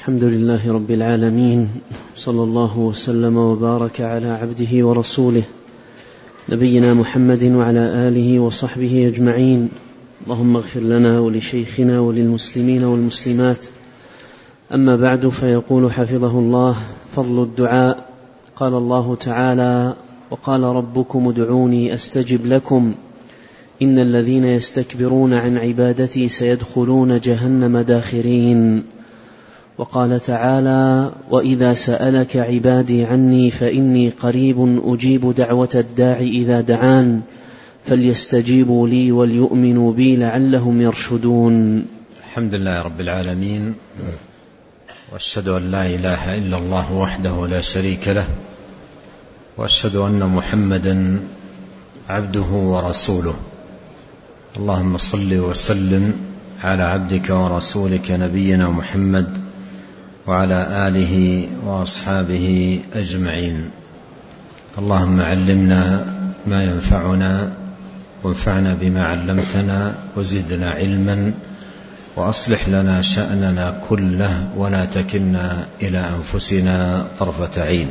الحمد لله رب العالمين، صلى الله وسلم وبارك على عبده ورسوله نبينا محمد وعلى آله وصحبه أجمعين. اللهم اغفر لنا ولشيخنا وللمسلمين والمسلمات. أما بعد، فيقول حفظه الله: فضل الدعاء. قال الله تعالى: وقال ربكم ادعوني أستجب لكم إن الذين يستكبرون عن عبادتي سيدخلون جهنم داخرين. وقال تعالى: وإذا سألك عبادي عني فإني قريب أجيب دعوة الداع إذا دعان فليستجيبوا لي وليؤمنوا بي لعلهم يرشدون. الحمد لله رب العالمين، وأشهد أن لا إله إلا الله وحده لا شريك له، وأشهد أن محمدا عبده ورسوله. اللهم صل وسلم على عبدك ورسولك نبينا محمد وعلى آله وأصحابه أجمعين. اللهم علمنا ما ينفعنا وانفعنا بما علمتنا وزدنا علما وأصلح لنا شأننا كله ولا تكلنا إلى أنفسنا طرفة عين.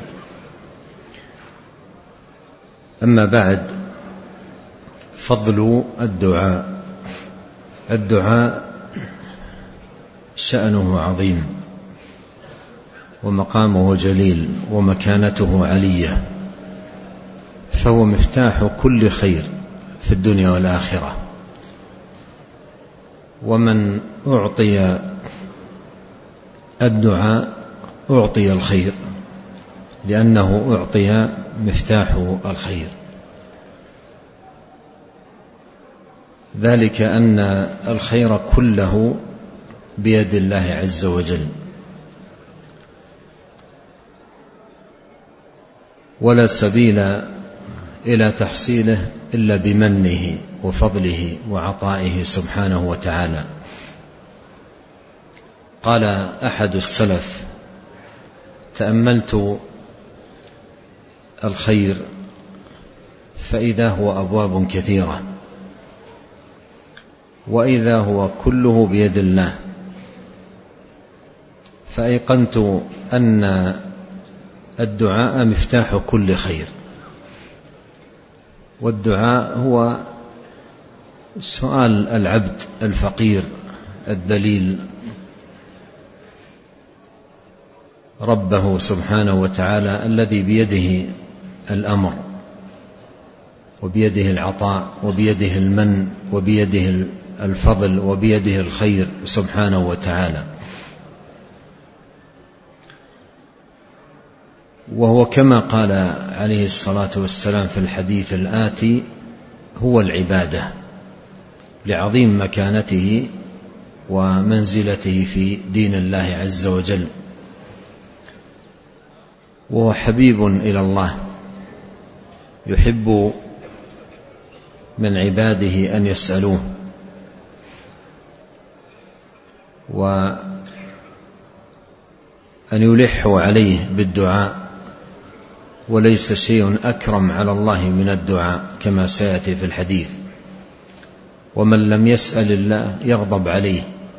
أما بعد، فضل الدعاء. الدعاء شأنه عظيم ومقامه جليل ومكانته علية، فهو مفتاح كل خير في الدنيا والآخرة. ومن أعطي الدعاء أعطي الخير، لأنه أعطي مفتاح الخير. ذلك أن الخير كله بيد الله عز وجل، ولا سبيل إلى تحصيله إلا بمنه وفضله وعطائه سبحانه وتعالى. قال أحد السلف: تأملت الخير فإذا هو أبواب كثيرة، وإذا هو كله بيد الله، فأيقنت أن الدعاء مفتاح كل خير. والدعاء هو سؤال العبد الفقير الذليل ربه سبحانه وتعالى الذي بيده الأمر وبيده العطاء وبيده المن وبيده الفضل وبيده الخير سبحانه وتعالى. وهو كما قال عليه الصلاة والسلام في الحديث الآتي: هو العبادة، لعظيم مكانته ومنزلته في دين الله عز وجل. وهو حبيب إلى الله، يحب من عباده أن يسألوه وأن يلحوا عليه بالدعاء، وليس شيء أكرم على الله من الدعاء كما سيأتي في الحديث. ومن لم يسأل الله يغضب عليه،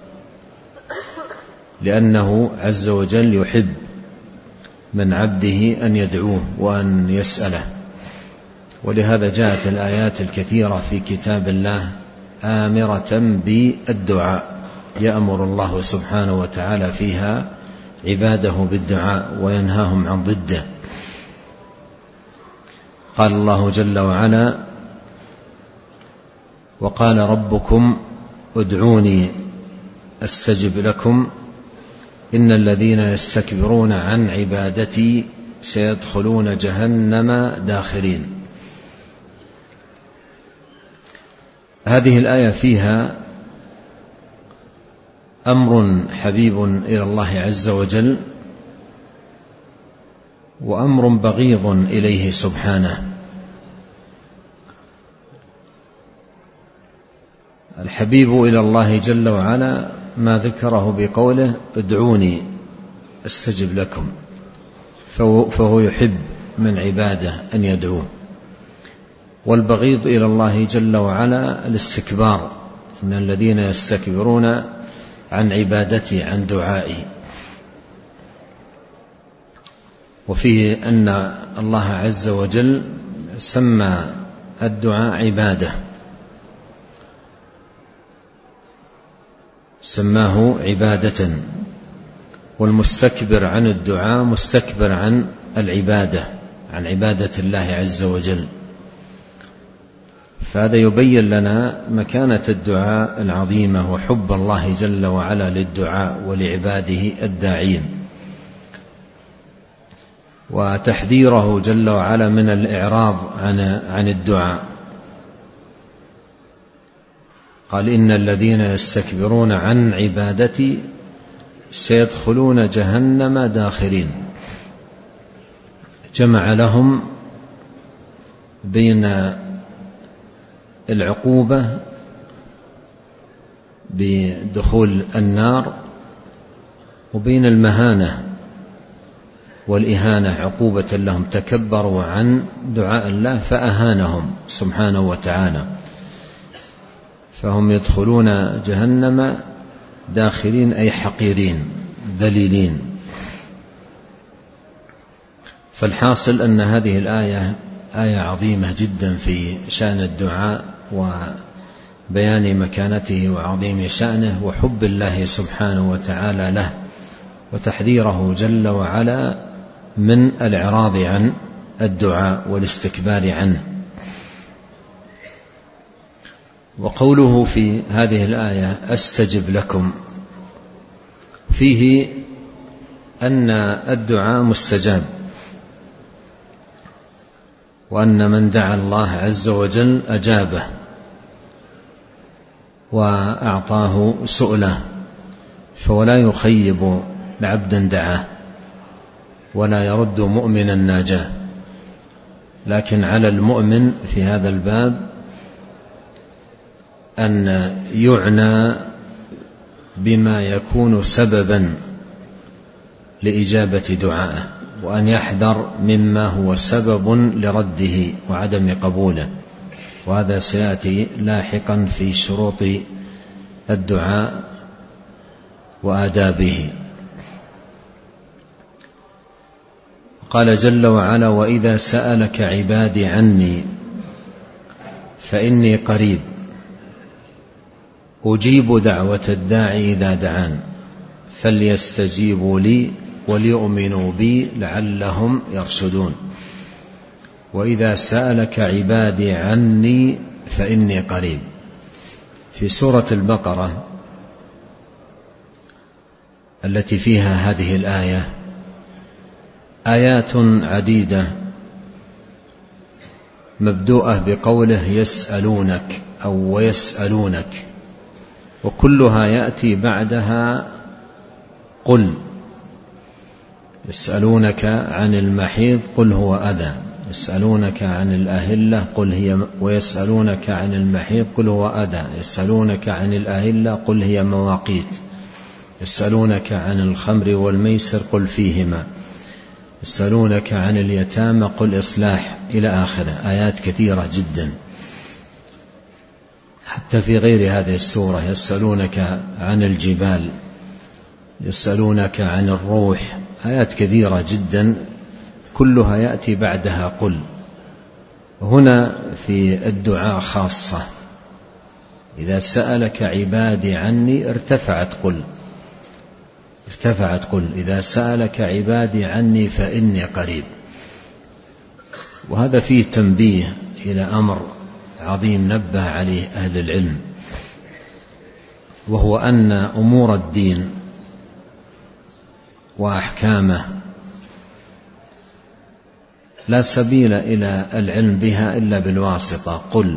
لأنه عز وجل يحب من عبده أن يدعوه وأن يسأله. ولهذا جاءت الآيات الكثيرة في كتاب الله آمرة بالدعاء، يأمر الله سبحانه وتعالى فيها عباده بالدعاء وينهاهم عن ضده. قال الله جل وعلا: وقال ربكم ادعوني أستجب لكم إن الذين يستكبرون عن عبادتي سيدخلون جهنم داخرين. هذه الآية فيها أمر حبيب إلى الله عز وجل، وأمر بغيض إليه سبحانه. الحبيب إلى الله جل وعلا ما ذكره بقوله: ادعوني أستجب لكم، فهو يحب من عباده أن يدعوه. والبغيض إلى الله جل وعلا الاستكبار، إن الذين يستكبرون عن عبادتي عن دعائي. وفيه أن الله عز وجل سمى الدعاء عبادة، سماه عبادة، والمستكبر عن الدعاء مستكبر عن العبادة، عن عبادة الله عز وجل. فهذا يبين لنا مكانة الدعاء العظيمة وحب الله جل وعلا للدعاء ولعباده الداعين، وتحذيره جل وعلا من الإعراض عن الدعاء. قال: إن الذين يستكبرون عن عبادتي سيدخلون جهنم داخرين. جمع لهم بين العقوبة بدخول النار وبين المهانة والإهانة، عقوبة لهم، تكبروا عن دعاء الله فأهانهم سبحانه وتعالى، فهم يدخلون جهنم داخرين أي حقيرين ذليلين. فالحاصل أن هذه الآية آية عظيمة جدا في شأن الدعاء وبيان مكانته وعظيم شأنه وحب الله سبحانه وتعالى له، وتحذيره جل وعلا من الإعراض عن الدعاء والاستكبار عنه. وقوله في هذه الآية أستجب لكم، فيه أن الدعاء مستجاب، وأن من دعا الله عز وجل أجابه وأعطاه سؤله، فولا يخيب عبدا دعاه ولا يرد مؤمنا ناجاه. لكن على المؤمن في هذا الباب أن يعنى بما يكون سببا لإجابة دعائه، وأن يحذر مما هو سبب لرده وعدم قبوله، وهذا سيأتي لاحقا في شروط الدعاء وآدابه. قال جل وعلا: وإذا سألك عبادي عني فإني قريب أجيب دعوة الداعي إذا دعان فليستجيبوا لي وليؤمنوا بي لعلهم يرشدون. وإذا سألك عبادي عني فإني قريب. في سورة البقرة التي فيها هذه الآية آيات عديدة مبدوءة بقوله يسألونك أو ويسألونك، وكلها يأتي بعدها قل. يسألونك عن المحيض قل هو أذى، يسألونك عن الأهلة قل هي، ويسألونك عن المحيض قل هو أذى، يسألونك عن الأهلة قل هي مواقيت، يسألونك عن الخمر والميسر قل فيهما، يسألونك عن اليتامى قل إصلاح، إلى آخره. آيات كثيرة جدا. حتى في غير هذه السورة يسألونك عن الجبال، يسألونك عن الروح، آيات كثيرة جدا كلها يأتي بعدها قل. هنا في الدعاء خاصة، إذا سألك عبادي عني ارتفعت قل، ارتفعت قل. إذا سألك عبادي عني فإني قريب. وهذا فيه تنبيه إلى أمر عظيم نبه عليه أهل العلم، وهو أن أمور الدين وأحكامه لا سبيل إلى العلم بها إلا بالواسطة قل.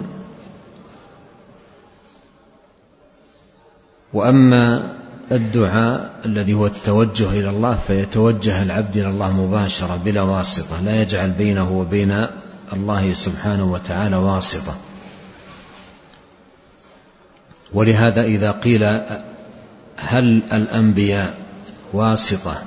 وأما الدعاء الذي هو التوجه إلى الله فيتوجه العبد إلى الله مباشرة بلا واسطة، لا يجعل بينه وبين الله سبحانه وتعالى واسطة. ولهذا إذا قيل هل الأنبياء واسطة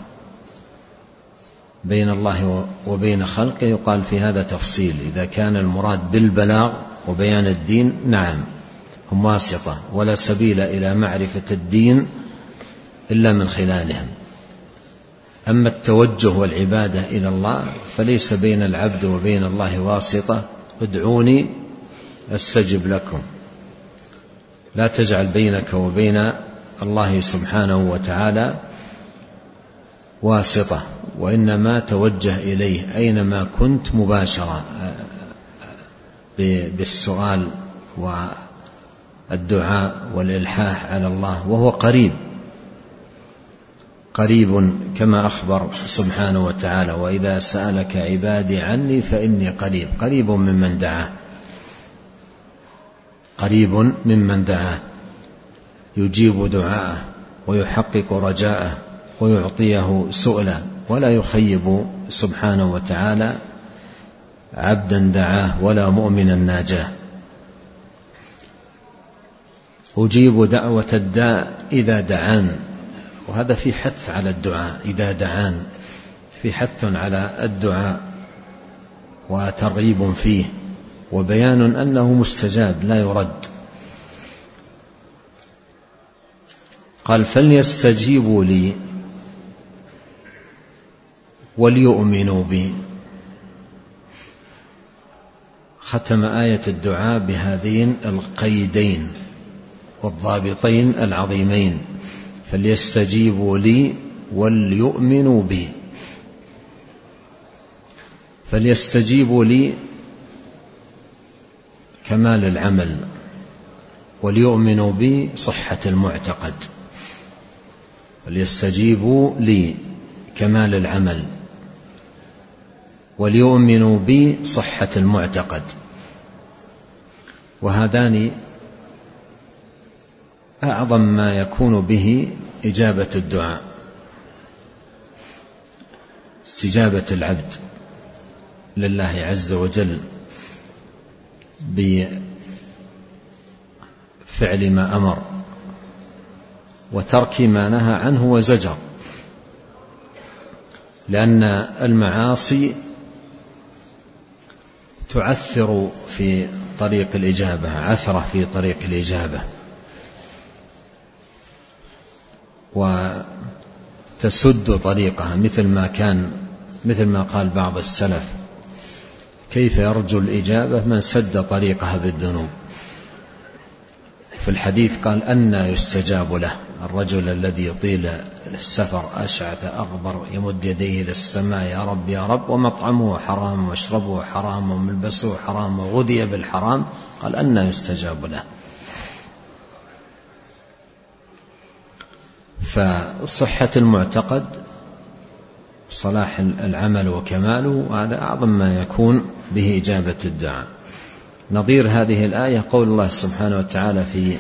بين الله وبين خلقه، يقال في هذا تفصيل. إذا كان المراد بالبلاغ وبيان الدين نعم هم واسطة، ولا سبيل إلى معرفة الدين إلا من خلالهم. أما التوجه والعبادة إلى الله فليس بين العبد وبين الله واسطة. ادعوني أستجب لكم. لا تجعل بينك وبين الله سبحانه وتعالى واسطة، وإنما توجه إليه أينما كنت مباشرة بالسؤال والدعاء والإلحاح على الله، وهو قريب كما أخبر سبحانه وتعالى: وإذا سألك عبادي عني فإني قريب ممن دعاه يجيب دعاءه ويحقق رجاءه ويعطيه سؤله، ولا يخيب سبحانه وتعالى عبدا دعاه ولا مؤمنا ناجاه. أجيب دعوة الداع إذا دعان، وهذا في حث على الدعاء. إذا دعان في حث على الدعاء وترغيب فيه وبيان أنه مستجاب لا يرد. قال: فليستجيبوا لي وليؤمنوا بي. ختم آية الدعاء بهذين القيدين والضابطين العظيمين: فليستجيبوا لي وليؤمنوا بي. فليستجيبوا لي كمال العمل، وليؤمنوا بي صحة المعتقد. فليستجيبوا لي كمال العمل، وليؤمنوا بي صحة المعتقد. وهذان أعظم ما يكون به إجابة الدعاء، استجابة العبد لله عز وجل بفعل ما أمر وترك ما نهى عنه وزجر، لأن المعاصي تعثر في طريق الإجابة، عثرة في طريق الإجابة، وتسد طريقها، مثل ما قال بعض السلف: كيف يرجو الإجابة من سد طريقها بالذنوب. في الحديث قال: أنى يستجاب له. الرجل الذي يطيل السفر أشعث أغبر يمد يديه إلى السماء: يا رب يا رب، ومطعمه حرام ومشربه حرام وملبسه حرام وغذي بالحرام، قال: أنى يستجاب له. فصحة المعتقد، صلاح العمل وكماله، هذا أعظم ما يكون به إجابة الدعاء. نظير هذه الآية قول الله سبحانه وتعالى في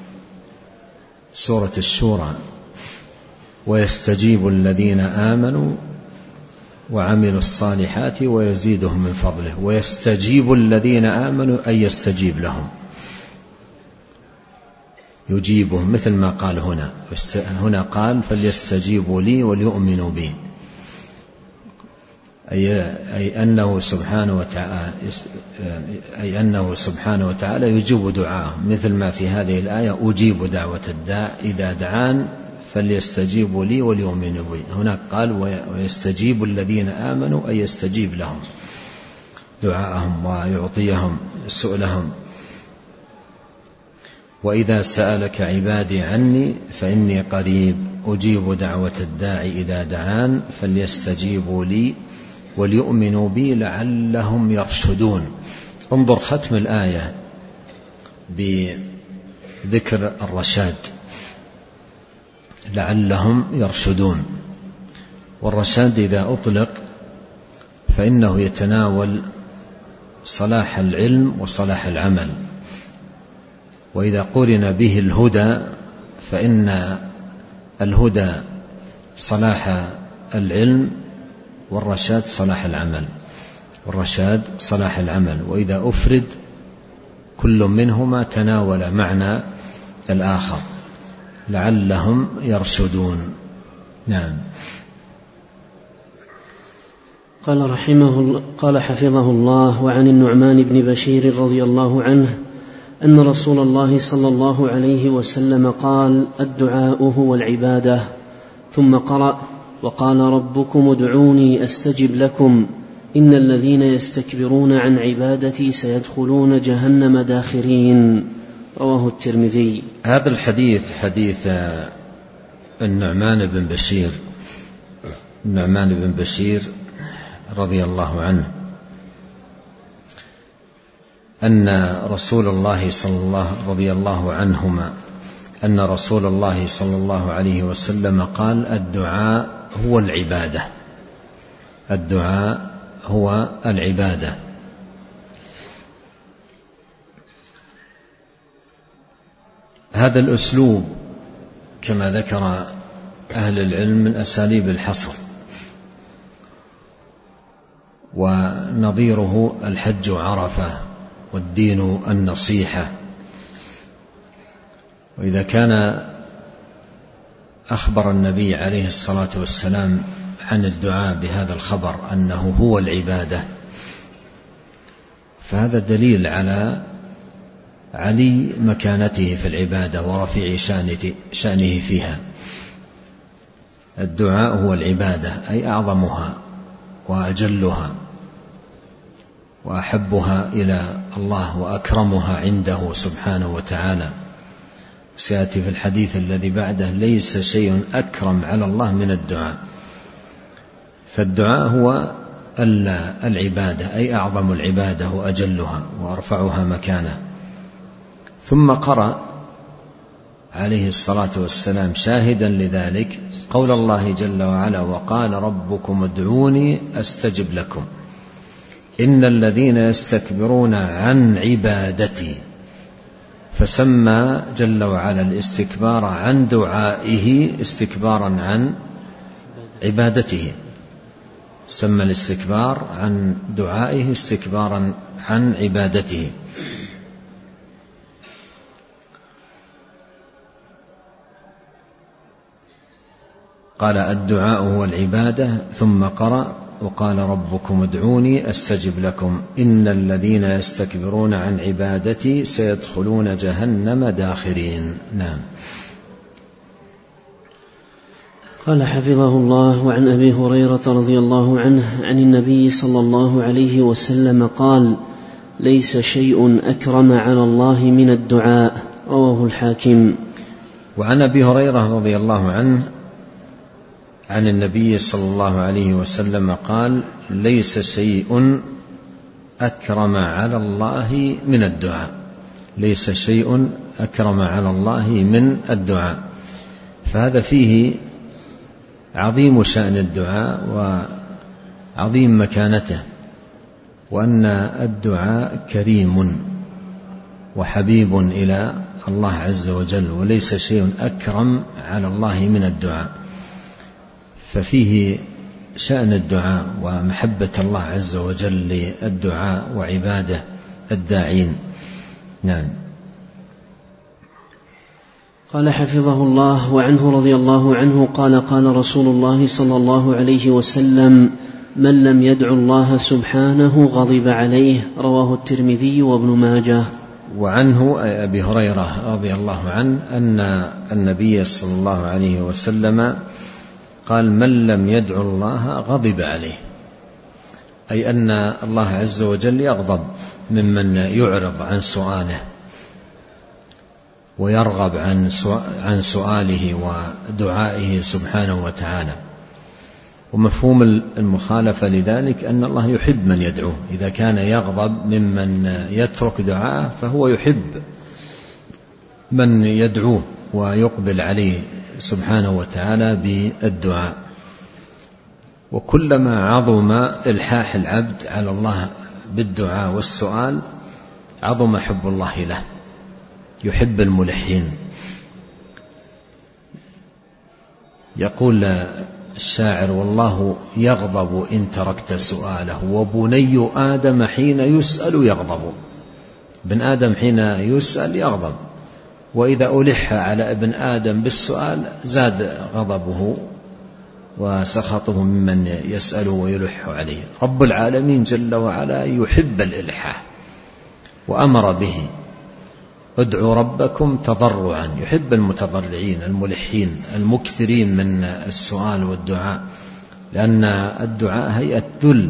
سورة الشورى: ويستجيب الذين آمنوا وعملوا الصالحات ويزيدهم من فضله. ويستجيب الذين آمنوا أي يستجيب لهم، يجيبهم، مثل ما قال هنا قال: فليستجيبوا لي وليؤمنوا بي، أي أنه سبحانه وتعالى يجيب دعاءهم، مثل ما في هذه الآية: أجيب دعوة الداع إذا دعان فليستجيبوا لي وليؤمنوا بي. هناك قال: ويستجيب الذين آمنوا أي يستجيب لهم دعاءهم ويعطيهم سؤلهم. وإذا سألك عبادي عني فإني قريب أجيب دعوة الداع إذا دعان فليستجيبوا لي وليؤمنوا بي لعلهم يرشدون. انظر ختم الآية بذكر الرشاد، لعلهم يرشدون. والرشاد إذا أطلق فإنه يتناول صلاح العلم وصلاح العمل، وإذا قرن به الهدى فإن الهدى صلاح العلم والرشاد صلاح العمل، وإذا أفرد كل منهما تناول معنى الآخر، لعلهم يرشدون. نعم. قال حفظه الله: وعن النعمان بن بشير رضي الله عنه أن رسول الله صلى الله عليه وسلم قال: الدعاء هو العبادة. ثم قرأ: وقال ربكم ادعوني أستجب لكم إن الذين يستكبرون عن عبادتي سيدخلون جهنم داخرين. رواه الترمذي. هذا الحديث حديث النعمان بن بشير رضي الله عنه أن رسول الله رضي الله عنهما أن رسول الله صلى الله عليه وسلم قال الدعاء هو العبادة. الدعاء هو العبادة. هذا الأسلوب كما ذكر أهل العلم من أساليب الحصر، ونظيره الحج عرفة والدين النصيحة. وإذا كان أخبر النبي عليه الصلاة والسلام عن الدعاء بهذا الخبر أنه هو العبادة، فهذا دليل على علي مكانته في العبادة ورفيع شأنه فيها. الدعاء هو العبادة، أي أعظمها وأجلها وأحبها إلى الله وأكرمها عنده سبحانه وتعالى. سيأتي في الحديث الذي بعده ليس شيء أكرم على الله من الدعاء. فالدعاء هو العبادة، أي أعظم العبادة وأجلها وأرفعها مكانة. ثم قرأ عليه الصلاة والسلام شاهدا لذلك قول الله جل وعلا وقال ربكم ادعوني أستجب لكم إن الذين يستكبرون عن عبادتي، فسمى جل وعلا الاستكبار عن دعائه استكبارا عن عبادته، سمى الاستكبار عن دعائه استكبارا عن عبادته. قال الدعاء هو العبادة، ثم قرأ وقال ربكم ادعوني أستجب لكم إن الذين يستكبرون عن عبادتي سيدخلون جهنم داخرين. نعم. قال حفظه الله: وعن أبي هريرة رضي الله عنه عن النبي صلى الله عليه وسلم قال: ليس شيء أكرم على الله من الدعاء. رواه الحاكم. وعن أبي هريرة رضي الله عنه عن النبي صلى الله عليه وسلم قال: ليس شيء أكرم على الله من الدعاء. ليس شيء أكرم على الله من الدعاء. فهذا فيه عظيم شأن الدعاء وعظيم مكانته، وأن الدعاء كريم وحبيب إلى الله عز وجل، وليس شيء أكرم على الله من الدعاء. ففيه شأن الدعاء ومحبة الله عز وجل للدعاء وعباده الداعين. نعم. قال حفظه الله: وعنه رضي الله عنه قال: قال رسول الله صلى الله عليه وسلم: من لم يدع الله سبحانه غضب عليه. رواه الترمذي وابن ماجه. وعنه أي أبي هريرة رضي الله عنه أن النبي صلى الله عليه وسلم قال: من لم يدع الله غضب عليه، أي أن الله عز وجل يغضب ممن يعرض عن سؤاله ويرغب عن سؤاله ودعائه سبحانه وتعالى. ومفهوم المخالفة لذلك أن الله يحب من يدعوه. إذا كان يغضب ممن يترك دعاءه فهو يحب من يدعوه ويقبل عليه سبحانه وتعالى بالدعاء. وكلما عظم إلحاح العبد على الله بالدعاء والسؤال عظم حب الله له، يحب الملحين. يقول الشاعر: والله يغضب إن تركت سؤاله، وبني آدم حين يسأل يغضب. ابن آدم حين يسأل يغضب، وإذا ألح على ابن آدم بالسؤال زاد غضبه وسخطه ممن يسأله ويلح عليه. رب العالمين جل وعلا يحب الإلحاح وأمر به، ادعوا ربكم تضرعا، يحب المتضرعين الملحين المكثرين من السؤال والدعاء، لأن الدعاء هيئة ذل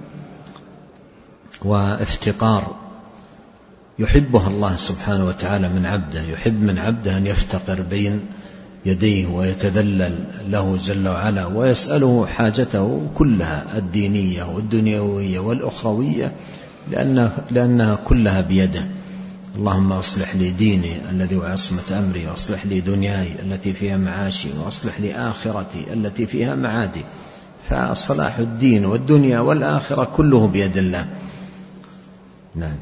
وافتقار يحبها الله سبحانه وتعالى من عبده، يحب من عبده أن يفتقر بين يديه ويتذلل له جل وعلا ويسأله حاجته كلها الدينية والدنيوية والأخروية، لأنها كلها بيده. اللهم أصلح لي ديني الذي هو عصمة أمري، وأصلح لي دنياي التي فيها معاشي، وأصلح لي آخرتي التي فيها معادي. فصلاح الدين والدنيا والآخرة كله بيد الله. نعم.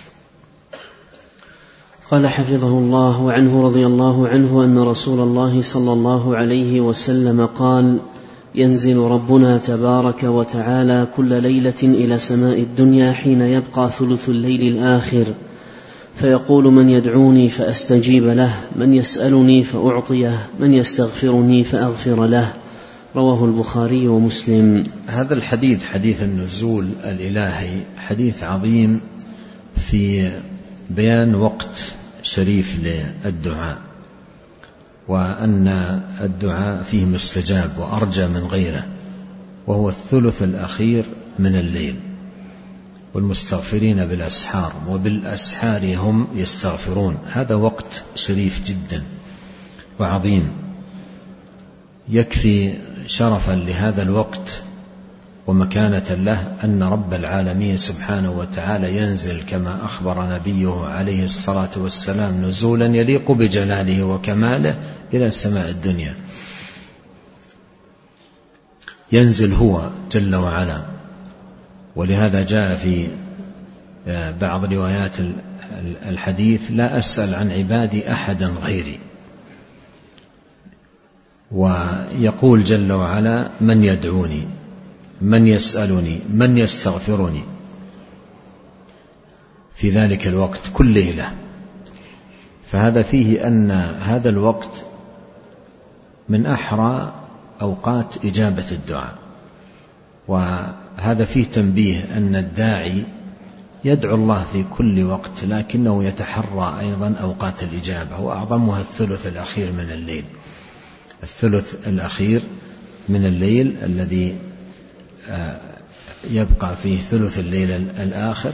قال حفظه الله وعنه رضي الله عنه أن رسول الله صلى الله عليه وسلم قال: ينزل ربنا تبارك وتعالى كل ليلة إلى سماء الدنيا حين يبقى ثلث الليل الآخر، فيقول: من يدعوني فأستجيب له، من يسألني فأعطيه، من يستغفرني فأغفر له. رواه البخاري ومسلم. هذا الحديث حديث النزول الإلهي حديث عظيم في بيان وقت شريف للدعاء، وأن الدعاء فيه مستجاب وأرجى من غيره، وهو الثلث الأخير من الليل، والمستغفرين بالأسحار وبالأسحار هم يستغفرون. هذا وقت شريف جدا وعظيم. يكفي شرفا لهذا الوقت ومكانة له أن رب العالمين سبحانه وتعالى ينزل كما أخبر نبيه عليه الصلاة والسلام نزولا يليق بجلاله وكماله إلى سماء الدنيا. ينزل هو جل وعلا، ولهذا جاء في بعض روايات الحديث: لا أسأل عن عبادي أحدا غيري. ويقول جل وعلا: من يدعوني، من يسألني، من يستغفرني، في ذلك الوقت كل ليلة. فهذا فيه أن هذا الوقت من أحرى أوقات إجابة الدعاء، وهذا فيه تنبيه أن الداعي يدعو الله في كل وقت، لكنه يتحرى أيضا أوقات الإجابة، وأعظمها الثلث الأخير من الليل. الثلث الأخير من الليل الذي يبقى فيه ثلث الليل الآخر،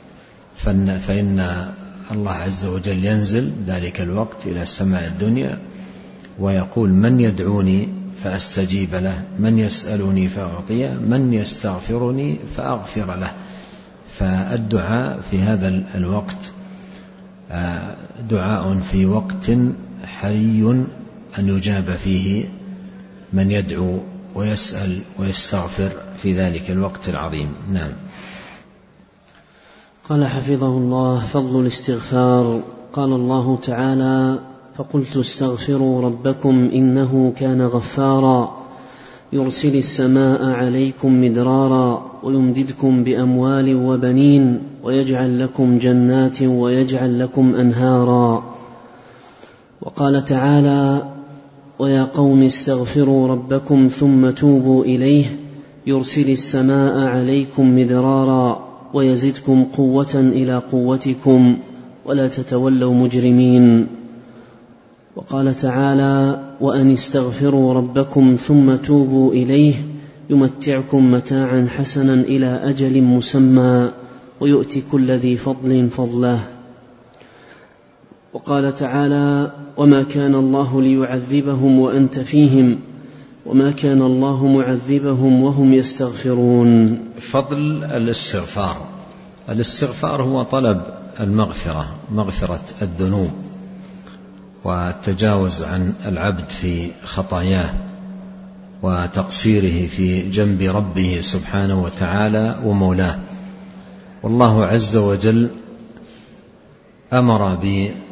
فإن الله عز وجل ينزل ذلك الوقت إلى سماء الدنيا ويقول: من يدعوني فأستجيب له، من يسألني فأعطيه، من يستغفرني فأغفر له. فالدعاء في هذا الوقت دعاء في وقت حري أن يجاب فيه من يدعو ويسأل ويستغفر في ذلك الوقت العظيم. نعم. قال حفظه الله: فضل الاستغفار. قال الله تعالى: فقلت استغفروا ربكم إنه كان غفارا يرسل السماء عليكم مدرارا ويمددكم بأموال وبنين ويجعل لكم جنات ويجعل لكم أنهارا. وقال تعالى: ويا قوم استغفروا ربكم ثم توبوا إليه يرسل السماء عليكم مدرارا ويزدكم قوة إلى قوتكم ولا تتولوا مجرمين. وقال تعالى: وأن استغفروا ربكم ثم توبوا إليه يمتعكم متاعا حسنا إلى أجل مسمى ويؤتي كل ذي فضل فضله. وقال تعالى: وما كان الله ليعذبهم وأنت فيهم وما كان الله معذبهم وهم يستغفرون. فضل الاستغفار. الاستغفار هو طلب المغفرة، مغفرة الذنوب والتجاوز عن العبد في خطاياه وتقصيره في جنب ربه سبحانه وتعالى ومولاه. والله عز وجل أمر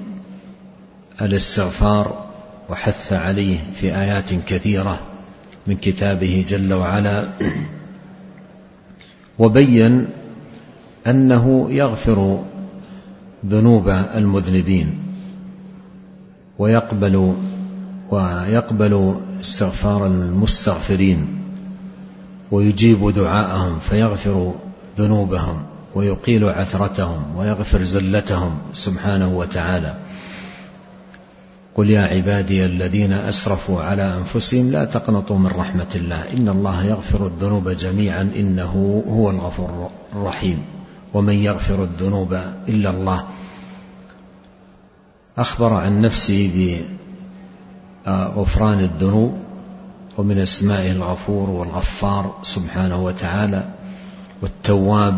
بالاستغفار وحث عليه في آيات كثيرة من كتابه جل وعلا، وبين أنه يغفر ذنوب المذنبين ويقبل استغفار المستغفرين ويجيب دعاءهم فيغفر ذنوبهم ويقيل عثرتهم ويغفر زلتهم سبحانه وتعالى. قل يا عبادي الذين أسرفوا على أنفسهم لا تقنطوا من رحمة الله إن الله يغفر الذنوب جميعا إنه هو الغفور الرحيم ومن يغفر الذنوب إلا الله. أخبر عن نفسه بغفران الذنوب، ومن اسمائه الغفور والغفار سبحانه وتعالى والتواب،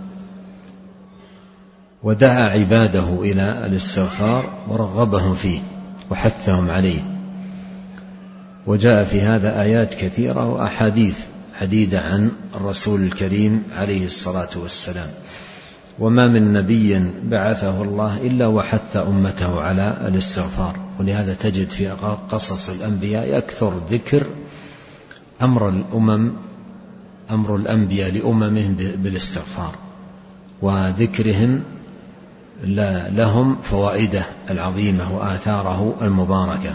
ودعا عباده إلى الاستغفار ورغبهم فيه وحثهم عليه. وجاء في هذا آيات كثيرة وأحاديث عديدة عن الرسول الكريم عليه الصلاة والسلام. وما من نبي بعثه الله إلا وحث أمته على الاستغفار، ولهذا تجد في قصص الأنبياء يكثر ذكر أمر الأنبياء لأممهم بالاستغفار، وذكرهم لهم فوائده العظيمة وآثاره المباركة.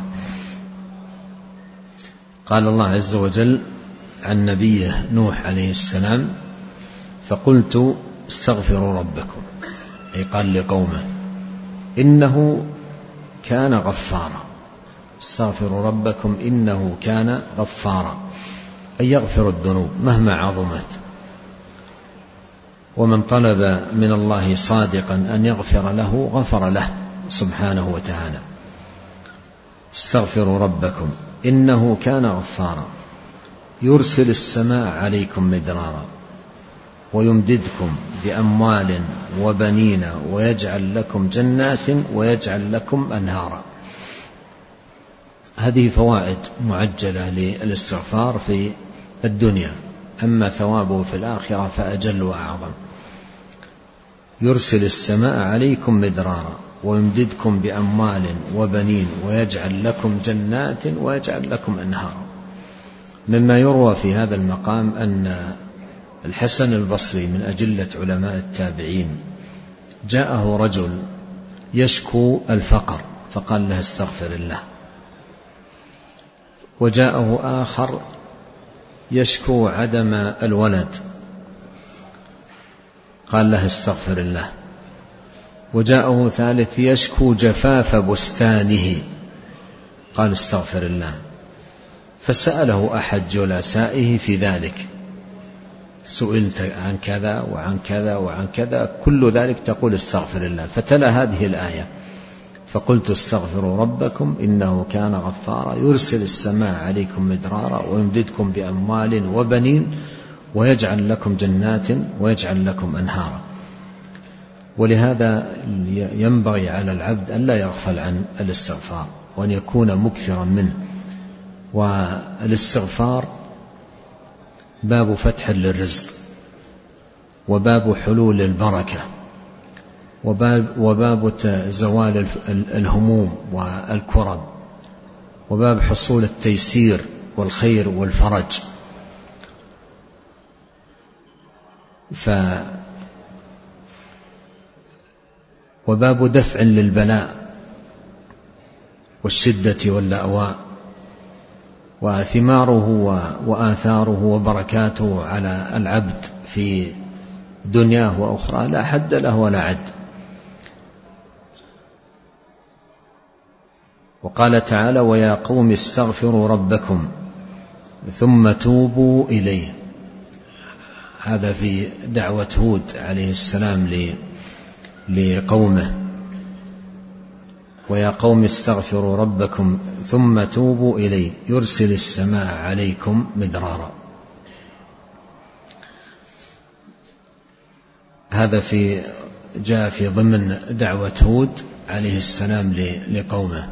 قال الله عز وجل عن نبيه نوح عليه السلام: فقلت استغفروا ربكم، أي قال لقومه إنه كان غفارا، استغفروا ربكم إنه كان غفارا، أي يغفر الذنوب مهما عظمت. ومن طلب من الله صادقا أن يغفر له غفر له سبحانه وتعالى. استغفروا ربكم إنه كان غفارا يرسل السماء عليكم مدرارا ويمددكم بأموال وبنين ويجعل لكم جنات ويجعل لكم أنهارا. هذه فوائد معجلة للاستغفار في الدنيا، أما ثوابه في الآخرة فأجل وأعظم. يرسل السماء عليكم مدرارا ويمددكم بأموال وبنين ويجعل لكم جنات ويجعل لكم أنهارا. مما يروى في هذا المقام أن الحسن البصري من أجلة علماء التابعين جاءه رجل يشكو الفقر فقال له استغفر الله، وجاءه آخر يشكو عدم الولد قال له استغفر الله، وجاءه ثالث يشكو جفاف بستانه قال استغفر الله. فسأله أحد جلسائه في ذلك: سئلت عن كذا وعن كذا وعن كذا، كل ذلك تقول استغفر الله. فتلا هذه الآية: فقلت استغفروا ربكم إنه كان غفارا يرسل السماء عليكم مدرارا ويمددكم بأموال وبنين ويجعل لكم جنات ويجعل لكم أنهارا. ولهذا ينبغي على العبد أن لا يغفل عن الاستغفار وأن يكون مكثرا منه. والاستغفار باب فتح للرزق، وباب حلول البركة، وباب زوال الهموم والكرب، وباب حصول التيسير والخير والفرج. وباب دفع للبلاء والشدة واللأواء، وثماره وآثاره وبركاته على العبد في دنياه وأخرى لا حد له ولا عد. وقال تعالى: ويا قوم استغفروا ربكم ثم توبوا إليه. هذا في دعوة هود عليه السلام لقومه: ويا قوم استغفروا ربكم ثم توبوا إليه يرسل السماء عليكم مدرارا. هذا جاء في ضمن دعوة هود عليه السلام لقومه: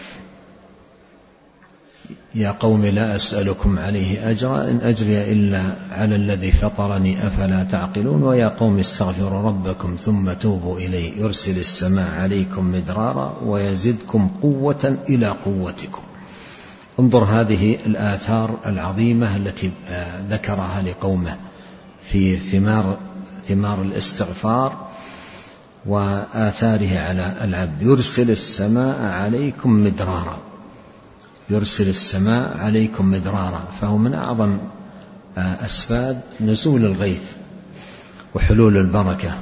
يا قوم لا أسألكم عليه أجرا إن أجري إلا على الذي فطرني أفلا تعقلون. ويا قوم استغفروا ربكم ثم توبوا إليه يرسل السماء عليكم مدرارا ويزدكم قوة إلى قوتكم. انظر هذه الآثار العظيمة التي ذكرها لقومه في ثمار الاستغفار وآثاره على العبد. يرسل السماء عليكم مدرارا، يرسل السماء عليكم مدرارا، فهو من أعظم أسباب نزول الغيث وحلول البركة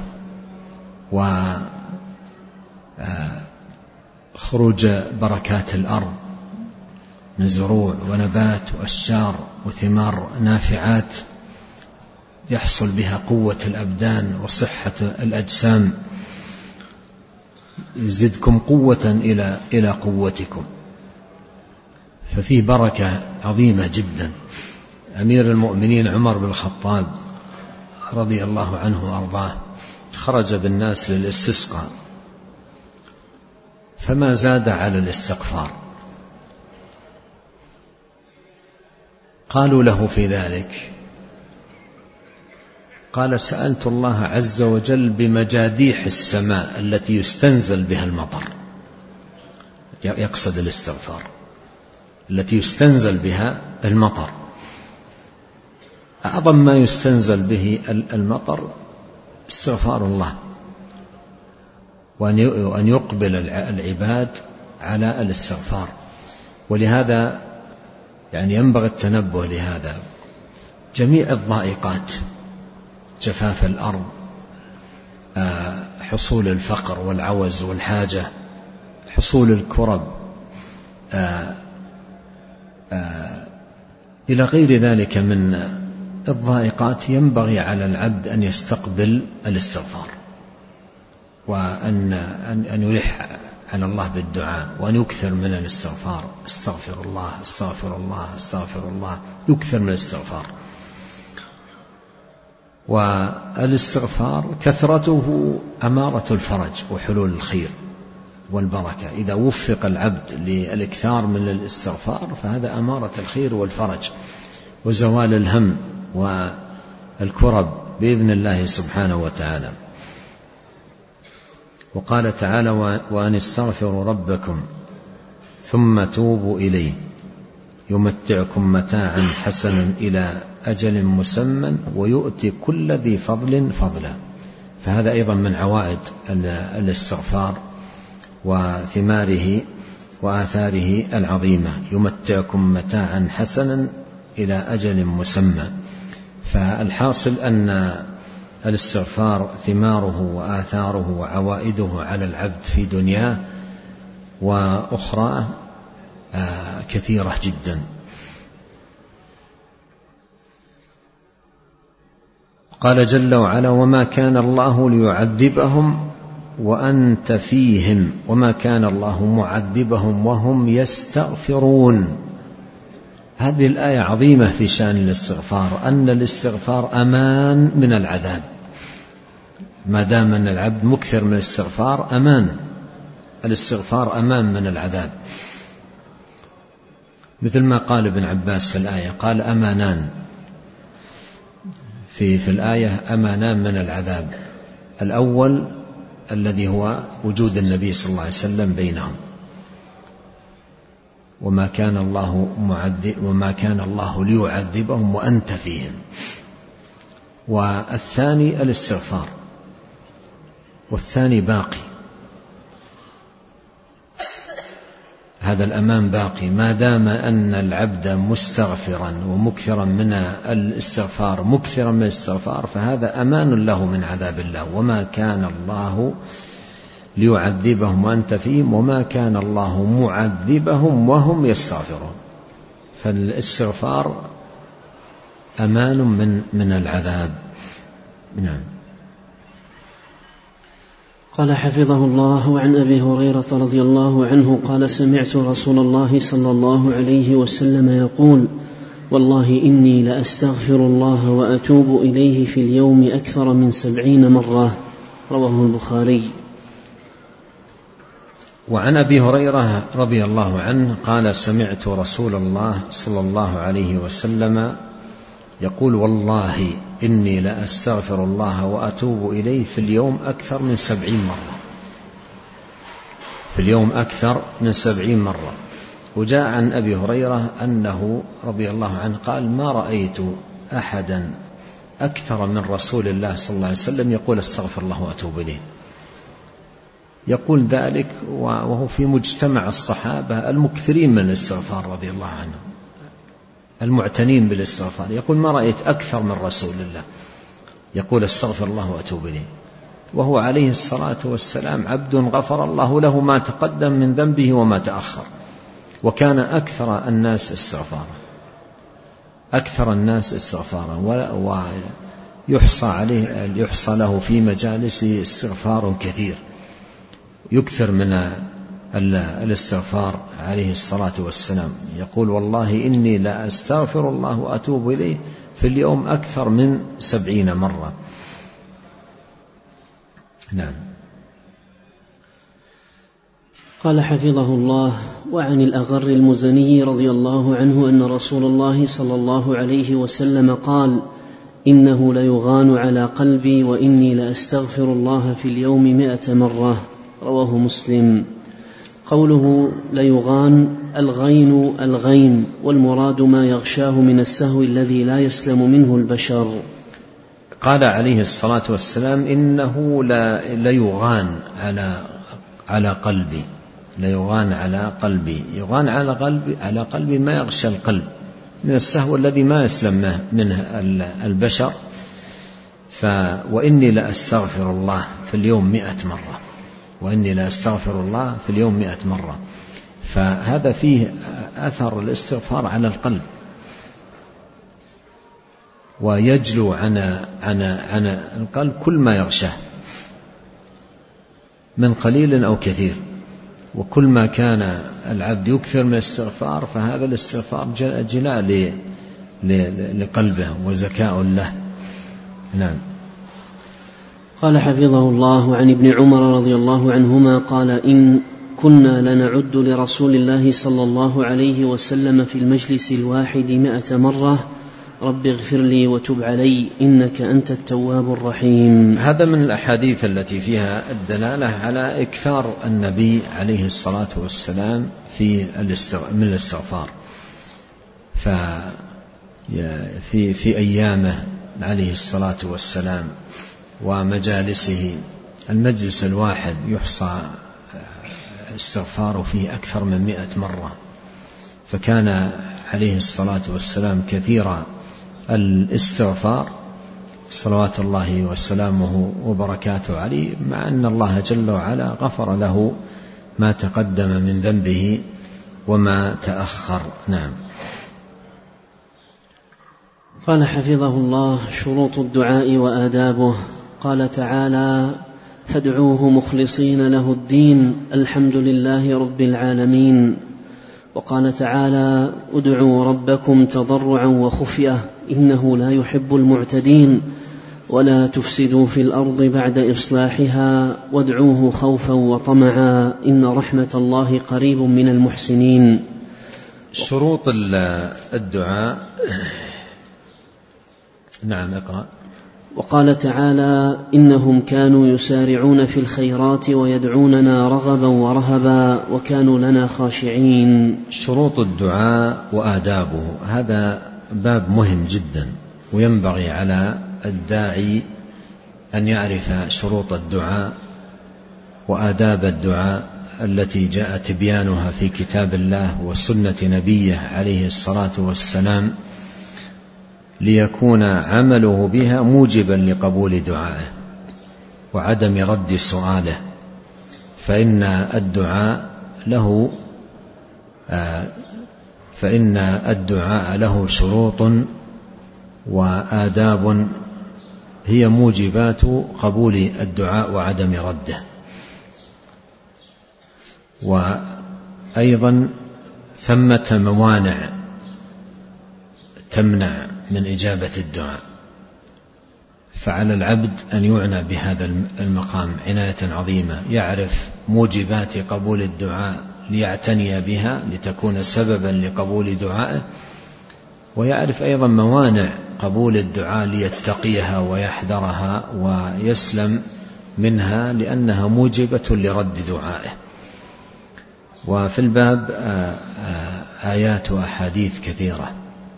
وخروج بركات الأرض من زروع ونبات وأشجار وثمار نافعات يحصل بها قوة الأبدان وصحة الأجسام، يزدكم قوة إلى قوتكم، ففيه بركة عظيمة جدا. أمير المؤمنين عمر بن الخطاب رضي الله عنه وأرضاه خرج بالناس للاستسقاء فما زاد على الاستغفار، قالوا له في ذلك، قال: سألت الله عز وجل بمجاديح السماء التي يستنزل بها المطر، يقصد الاستغفار، التي يستنزل بها المطر. أعظم ما يستنزل به المطر استغفار الله، وأن يقبل العباد على الاستغفار. ولهذا يعني ينبغي التنبه لهذا. جميع الضائقات، جفاف الأرض، حصول الفقر والعوز والحاجة، حصول الكرب، إلى غير ذلك من الضائقات، ينبغي على العبد أن يستقبل الاستغفار، وأن يلح على الله بالدعاء، وأن يكثر من الاستغفار. استغفر الله استغفر الله استغفر الله، يكثر من الاستغفار. والاستغفار كثرته أمارة الفرج وحلول الخير والبركة. إذا وفق العبد للإكثار من الاستغفار فهذا أمارة الخير والفرج وزوال الهم والكرب بإذن الله سبحانه وتعالى. وقال تعالى: وأن استغفروا ربكم ثم توبوا إليه يمتعكم متاعا حسنا إلى أجل مسمى ويؤتي كل ذي فضل فضلا. فهذا أيضا من عوائد الاستغفار وثماره وآثاره العظيمة. يمتعكم متاعا حسنا إلى أجل مسمى. فالحاصل أن الاستغفار ثماره وآثاره وعوائده على العبد في دنياه وأخرى كثيرة جدا. قال جل وعلا: وما كان الله ليعذبهم وأنت فيهم وما كان الله معذبهم وهم يستغفرون. هذه الآية عظيمة في شأن الاستغفار، أن الاستغفار أمان من العذاب. ما دام أن العبد مكثر من الاستغفار أمان، الاستغفار أمان من العذاب. مثل ما قال ابن عباس في الآية، قال: أمانان في الآية، أمانان من العذاب. الأول الذي هو وجود النبي صلى الله عليه وسلم بينهم، وما كان الله ليعذبهم وأنت فيهم. والثاني الاستغفار، والثاني باقي، هذا الأمان باقي ما دام أن العبد مستغفرا ومكثرا من الاستغفار، مكثرا من الاستغفار، فهذا أمان له من عذاب الله. وما كان الله ليعذبهم وأنت فيهم وما كان الله معذبهم وهم يستغفرون. فالاستغفار أمان من العذاب. نعم. قال حفظه الله: عن أبي هريرة رضي الله عنه قال: سمعت رسول الله صلى الله عليه وسلم يقول: والله إني لأستغفر الله وأتوب إليه في اليوم أكثر من 70 مرة. رواه البخاري. وعن أبي هريرة رضي الله عنه قال: سمعت رسول الله صلى الله عليه وسلم يقول: والله إني لأستغفر الله وأتوب إليه في اليوم أكثر من 70 مرة، في اليوم أكثر من 70 مرة. وجاء عن أبي هريرة أنه رضي الله عنه قال: ما رأيت أحدا أكثر من رسول الله صلى الله عليه وسلم يقول: استغفر الله وأتوب إليه. يقول ذلك وهو في مجتمع الصحابة المكثرين من الاستغفار رضي الله عنهم، المعتنين بالاستغفار. يقول: ما رأيت أكثر من رسول الله يقول استغفر الله وأتوب إليه، وهو عليه الصلاة والسلام عبد غفر الله له ما تقدم من ذنبه وما تأخر، وكان أكثر الناس استغفارا ويحصى له في مجالسه استغفار كثير، يكثر من الاستغفار عليه الصلاة والسلام. يقول والله إني لا أستغفر الله وأتوب إليه في اليوم أكثر من 70 مرة. نعم. قال حفظه الله: وعن الأغر المزني رضي الله عنه أن رسول الله صلى الله عليه وسلم قال: إنه ليغان على قلبي وإني لأستغفر الله في اليوم 100 مرة. رواه مسلم. قوله ليغان الغين، والمراد ما يغشاه من السهو الذي لا يسلم منه البشر. قال عليه الصلاة والسلام: إنه ليغان على قلبي، ليغان على قلبي، يغان على قلبي ما يغشى القلب من السهو الذي ما يسلم منه البشر. وإني لأستغفر الله في اليوم 100 مرة، وإني لأستغفر الله في اليوم 100 مرة. فهذا فيه أثر الاستغفار على القلب، ويجلو عن القلب كل ما يغشاه من قليل أو كثير. وكل ما كان العبد يكثر من الاستغفار فهذا الاستغفار جلاء لقلبه وزكاء له. نعم. قال حفظه الله: عن ابن عمر رضي الله عنهما قال: إن كنا لنعد لرسول الله صلى الله عليه وسلم في المجلس الواحد 100 مرة: رب اغفر لي وتب علي إنك أنت التواب الرحيم. هذا من الأحاديث التي فيها الدلالة على إكثار النبي عليه الصلاة والسلام من الاستغفار. في أيامه عليه الصلاة والسلام ومجالسه، المجلس الواحد يحصى استغفاره فيه أكثر من 100 مرة، فكان عليه الصلاة والسلام كثيرا الاستغفار صلوات الله وسلامه وبركاته عليه، مع أن الله جل وعلا غفر له ما تقدم من ذنبه وما تأخر. نعم. قال حفظه الله: شروط الدعاء وآدابه. قال تعالى: فادعوه مخلصين له الدين الحمد لله رب العالمين. وقال تعالى: ادعوا ربكم تضرعا وخفية إنه لا يحب المعتدين ولا تفسدوا في الأرض بعد إصلاحها وادعوه خوفا وطمعا إن رحمة الله قريب من المحسنين. شروط الدعاء. نعم، اقرأ. وقال تعالى: إنهم كانوا يسارعون في الخيرات ويدعوننا رغبا ورهبا وكانوا لنا خاشعين. شروط الدعاء وآدابه، هذا باب مهم جدا، وينبغي على الداعي أن يعرف شروط الدعاء وآداب الدعاء التي جاء تبيانها في كتاب الله وسنة نبيه عليه الصلاة والسلام، ليكون عمله بها موجبا لقبول دعائه وعدم رد سؤاله. فإن الدعاء له شروط وآداب هي موجبات قبول الدعاء وعدم رده. وأيضا ثمة موانع تمنع من إجابة الدعاء، فعلى العبد أن يعنى بهذا المقام عناية عظيمة، يعرف موجبات قبول الدعاء ليعتني بها لتكون سببا لقبول دعائه، ويعرف أيضا موانع قبول الدعاء ليتقيها ويحذرها ويسلم منها لأنها موجبة لرد دعائه. وفي الباب آيات وأحاديث كثيرة.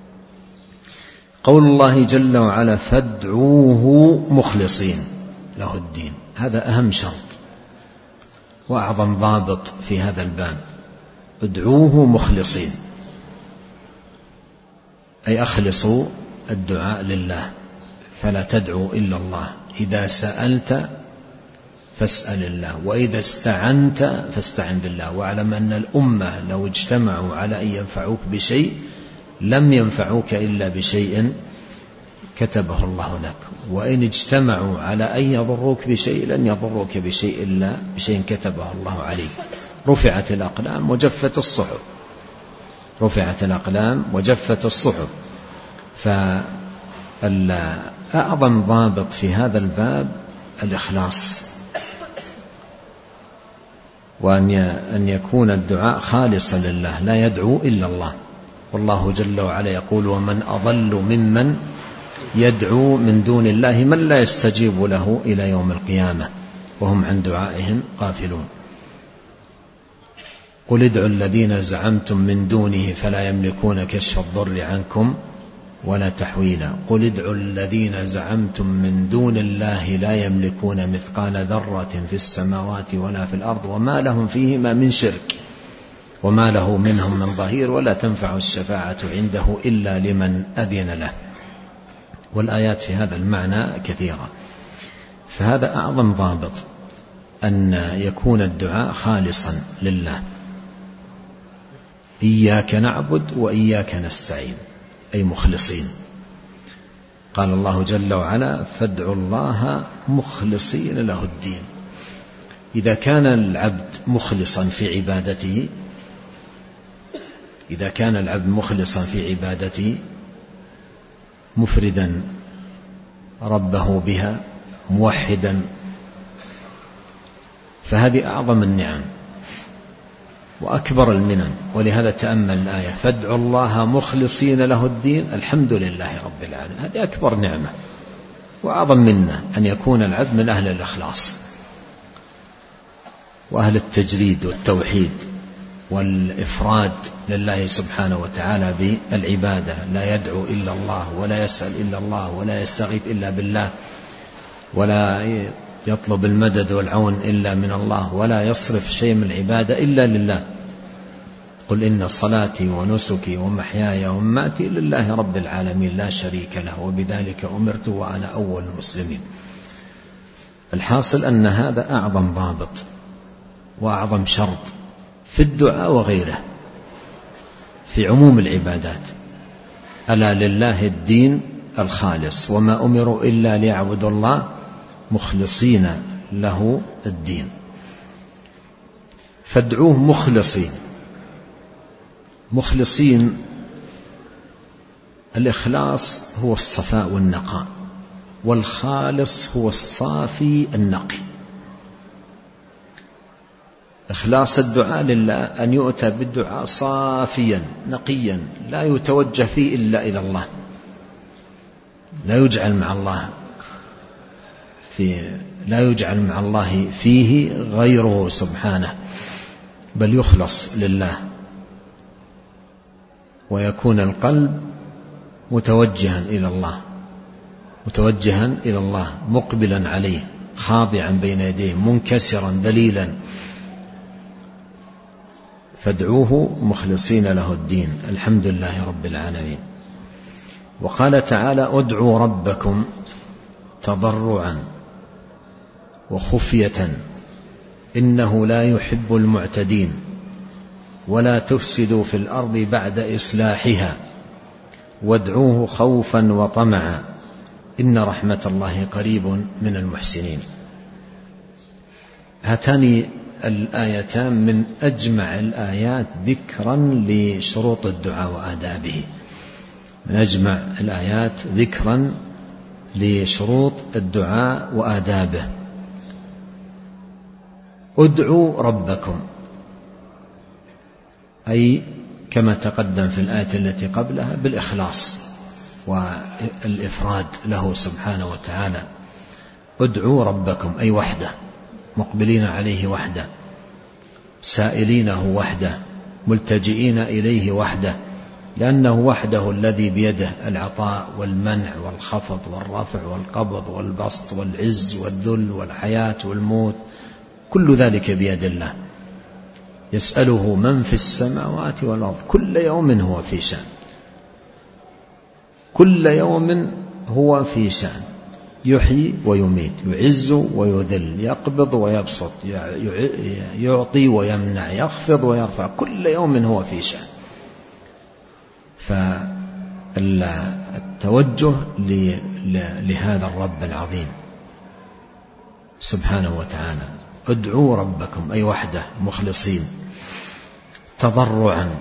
قول الله جل وعلا: فادعوه مخلصين له الدين، هذا أهم شرط وأعظم ضابط في هذا الباب. ادعوه مخلصين، أي أخلصوا الدعاء لله فلا تدعو إلا الله. إذا سألت فاسأل الله، وإذا استعنت فاستعن بالله. واعلم أن الأمة لو اجتمعوا على أن ينفعوك بشيء لم ينفعوك إلا بشيء كتبه الله لك، وإن اجتمعوا على أن يضروك بشيء لن يضروك بشيء إلا بشيء كتبه الله عليك. رفعت الأقلام وجفت الصحف، رفعت الأقلام وجفت الصحف. فأعظم ضابط في هذا الباب الإخلاص، وأن يكون الدعاء خالصا لله، لا يدعو إلا الله. والله جل وعلا يقول: ومن أضل ممن يدعو من دون الله من لا يستجيب له إلى يوم القيامة وهم عن دعائهم غافلون. قل ادعوا الذين زعمتم من دونه فلا يملكون كشف الضر عنكم ولا تحويلا. قل ادعوا الذين زعمتم من دون الله لا يملكون مثقال ذرة في السماوات ولا في الأرض وما لهم فيهما من شرك وما له منهم من ظهير ولا تنفع الشفاعة عنده إلا لمن أذن له. والآيات في هذا المعنى كثيرة. فهذا أعظم ضابط، أن يكون الدعاء خالصا لله. إياك نعبد وإياك نستعين، أي مخلصين. قال الله جل وعلا: فادعوا الله مخلصين له الدين. إذا كان العبد مخلصا في عبادته، إذا كان العبد مخلصا في عبادته مفردا ربه بها موحدا، فهذه أعظم النعم وأكبر المنن. ولهذا تأمل الآية: فادعوا الله مخلصين له الدين الحمد لله رب العالمين. هذه أكبر نعمة وأعظم منه، أن يكون العبد من أهل الإخلاص وأهل التجريد والتوحيد والإفراد لله سبحانه وتعالى بالعبادة. لا يدعو إلا الله ولا يسأل إلا الله ولا يستغيث إلا بالله ولا يطلب المدد والعون إلا من الله ولا يصرف شيء من العبادة إلا لله. قل إن صلاتي ونسكي ومحياي ومماتي لله رب العالمين لا شريك له وبذلك أمرت وأنا أول المسلمين. الحاصل أن هذا أعظم ضابط وأعظم شرط في الدعاء وغيره في عموم العبادات. ألا لله الدين الخالص وما أمروا إلا ليعبدوا الله مخلصين له الدين. فادعوه مخلصين. مخلصين، الإخلاص هو الصفاء والنقاء، والخالص هو الصافي النقي. إخلاص الدعاء لله أن يؤتى بالدعاء صافيا نقيا لا يتوجه فيه إلا إلى الله، لا يجعل مع الله فيه غيره سبحانه، بل يخلص لله، ويكون القلب متوجها إلى الله مقبلا عليه خاضعا بين يديه منكسرا ذليلا. فادعوه مخلصين له الدين الحمد لله رب العالمين. وقال تعالى: ادعوا ربكم تضرعا وخفية إنه لا يحب المعتدين ولا تفسدوا في الأرض بعد إصلاحها وادعوه خوفا وطمعا إن رحمة الله قريب من المحسنين. هاتان الآيتان من أجمع الآيات ذكرا لشروط الدعاء وآدابه، من أجمع الآيات ذكرا لشروط الدعاء وآدابه. ادعوا ربكم، أي كما تقدم في الآية التي قبلها بالإخلاص والإفراد له سبحانه وتعالى. ادعوا ربكم أي وحده، مقبلين عليه وحده، سائلينه وحده، ملتجئين إليه وحده، لأنه وحده الذي بيده العطاء والمنع والخفض والرفع والقبض والبسط والعز والذل والحياة والموت، كل ذلك بيد الله. يسأله من في السماوات والأرض كل يوم هو في شأن، كل يوم هو في شأن، يحيي ويميت، يعز ويذل، يقبض ويبسط، يعطي ويمنع، يخفض ويرفع، كل يوم هو في شأن. فالتوجه لهذا الرب العظيم سبحانه وتعالى، ادعوا ربكم أي وحده مخلصين تضرعا،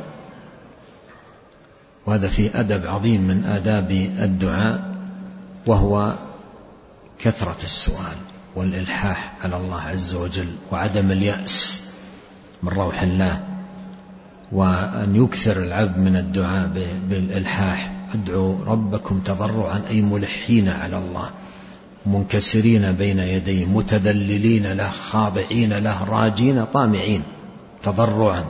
وهذا في أدب عظيم من آداب الدعاء، وهو كثرة السؤال والإلحاح على الله عز وجل، وعدم اليأس من روح الله، وأن يكثر العبد من الدعاء بالإلحاح. ادعوا ربكم تضرعا أي ملحين على الله، منكسرين بين يديه، متذللين له، خاضعين له، راجين طامعين، تضرعا.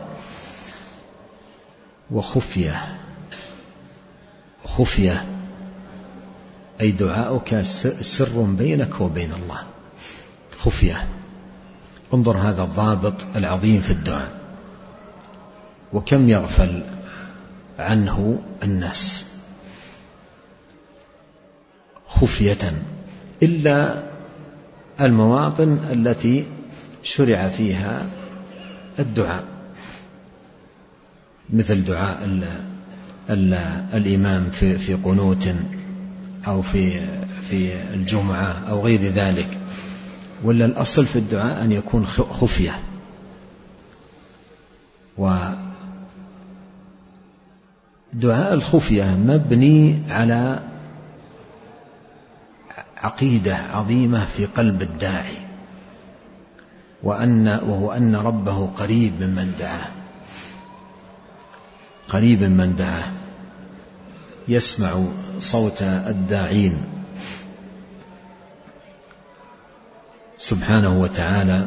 وخفية أي دعاؤك سر بينك وبين الله، خفية. انظر هذا الضابط العظيم في الدعاء، وكم يغفل عنه الناس، خفية، إلا المواطن التي شرع فيها الدعاء، مثل دعاء الإمام في قنوت، أو في الجمعة أو غير ذلك. ولا الأصل في الدعاء أن يكون خفية. ودعاء الخفية مبني على عقيدة عظيمة في قلب الداعي، وهو أن ربه قريب ممن دعاه، قريب من دعاه، يسمع صوت الداعين سبحانه وتعالى،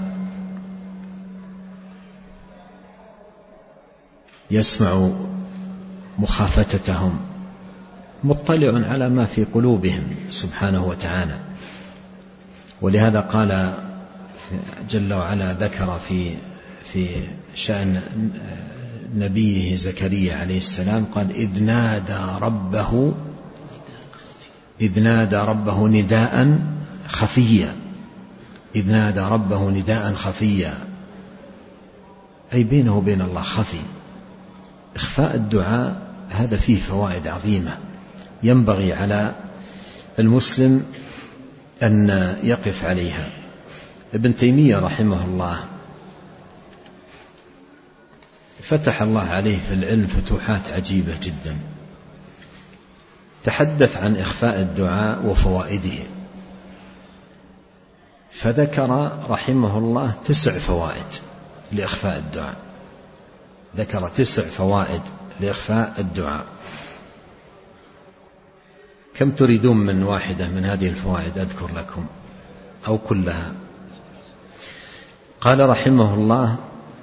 يسمع مخافتتهم، مطلع على ما في قلوبهم سبحانه وتعالى. ولهذا قال جل وعلا، ذكر في شأن نبيه زكريا عليه السلام، قال إذ نادى ربه نداء خفيا، إذ نادى ربه نداء خفيا، أي بينه وبين الله خفي. إخفاء الدعاء هذا فيه فوائد عظيمة، ينبغي على المسلم أن يقف عليها. ابن تيمية رحمه الله فتح الله عليه في العلم فتوحات عجيبة جدا، تحدث عن إخفاء الدعاء وفوائده، فذكر رحمه الله 9 فوائد لإخفاء الدعاء، ذكر 9 فوائد لإخفاء الدعاء. كم تريدون من واحدة من هذه الفوائد أذكر لكم، أو كلها؟ قال رحمه الله: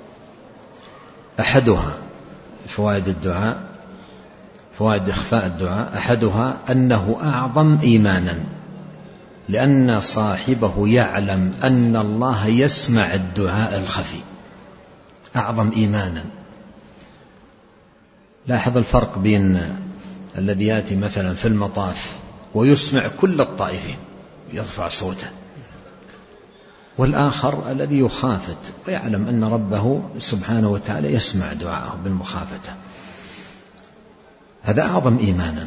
أحدها فوائد الدعاء، فوائد إخفاء الدعاء، أحدها أنه أعظم إيمانا، لأن صاحبه يعلم أن الله يسمع الدعاء الخفي، أعظم إيمانا. لاحظ الفرق بين الذي يأتي مثلا في المطاف ويسمع كل الطائفين يرفع صوته، والآخر الذي يخافت ويعلم أن ربه سبحانه وتعالى يسمع دعاءه بالمخافة، هذا أعظم إيمانا.